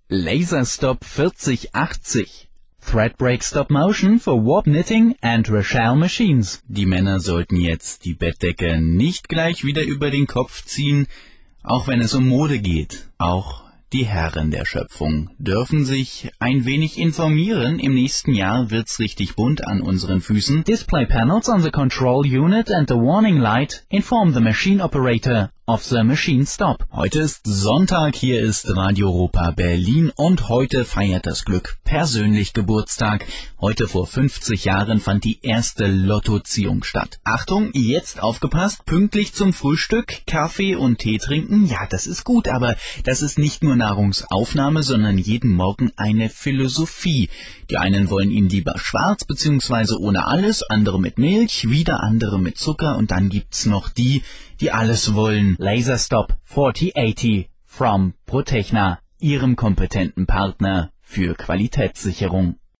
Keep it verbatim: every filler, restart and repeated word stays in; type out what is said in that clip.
Laserstop vierzig achtzig. Threadbreak Stop Motion for Warp Knitting and Rochelle Machines. Die Männer sollten jetzt die Bettdecke nicht gleich wieder über den Kopf ziehen, auch wenn es um Mode geht. Auch die Herren der Schöpfung dürfen sich ein wenig informieren. Im nächsten Jahr wird's richtig bunt an unseren Füßen. Display panels on the control unit and the warning light inform the machine operator of the machine stop. Heute ist Sonntag, hier ist Radio Europa Berlin und heute feiert das Glück persönlich Geburtstag. Heute vor fünfzig Jahren fand die erste Lottoziehung statt. Achtung, jetzt aufgepasst, pünktlich zum Frühstück, Kaffee und Tee trinken, ja, das ist gut, aber das ist nicht nur Nahrungsaufnahme, sondern jeden Morgen eine Philosophie. Die einen wollen ihn lieber schwarz bzw. ohne alles, andere mit Milch, wieder andere mit Zucker und dann gibt's noch die, die alles wollen. Laserstop vierzig achtzig from Protechna, Ihrem kompetenten Partner für Qualitätssicherung.